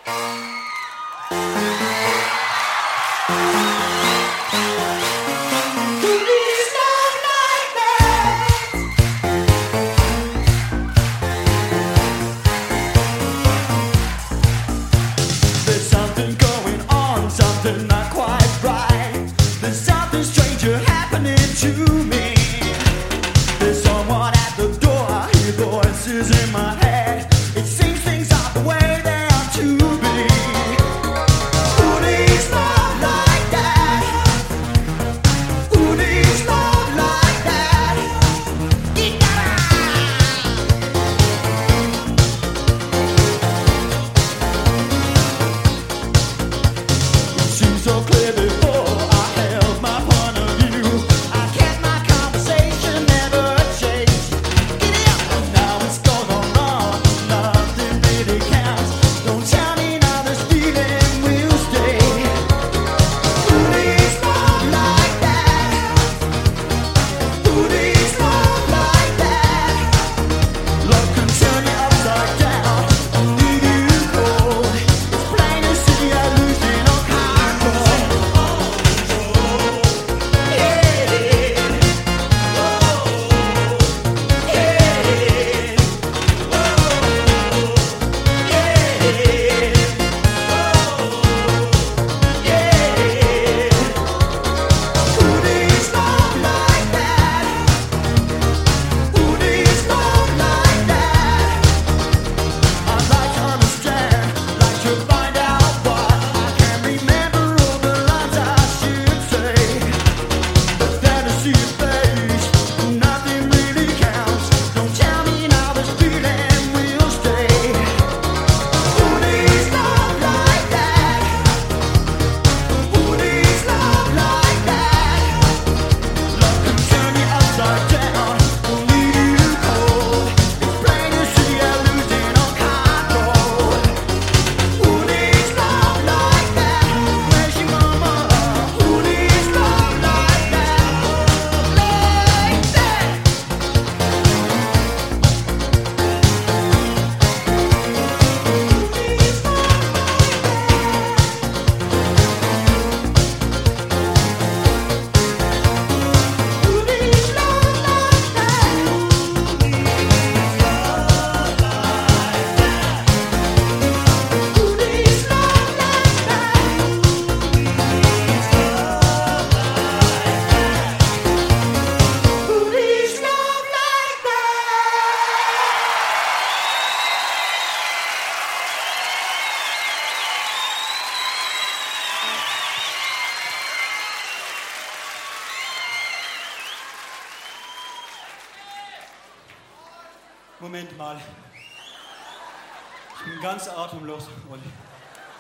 Not quite right. There's something stranger happening to me. There's someone at the door. I hear voices in my head. It seems things aren't the way they are to be. Who needs love like that? Who needs love like that? Seems so clear before I held my point of view. I kept my conversation, never changed. Giddy up, now it's gone on, nothing really counts. Don't tell me now this feeling will stay. Who needs love like that? Who needs love like that? Love can turn you upside down and leave you cold. It's plain to see you're losing all control. Who needs love like that? Who needs love like that? I'd like to understand, like to find out why. I can't remember all the lines I should say, but then I see your face, nothing really counts. Don't tell me now this feeling will stay. Who needs love like that? Who needs love like that? Love can turn you upside down and leave you cold. It's plain to see you're losing all control. Who needs love like that? Where's your mama? Who needs love like that? Like that. Who needs love like that? Who needs love like that? Who needs love like Moment mal. Ich bin ganz atemlos, Olli.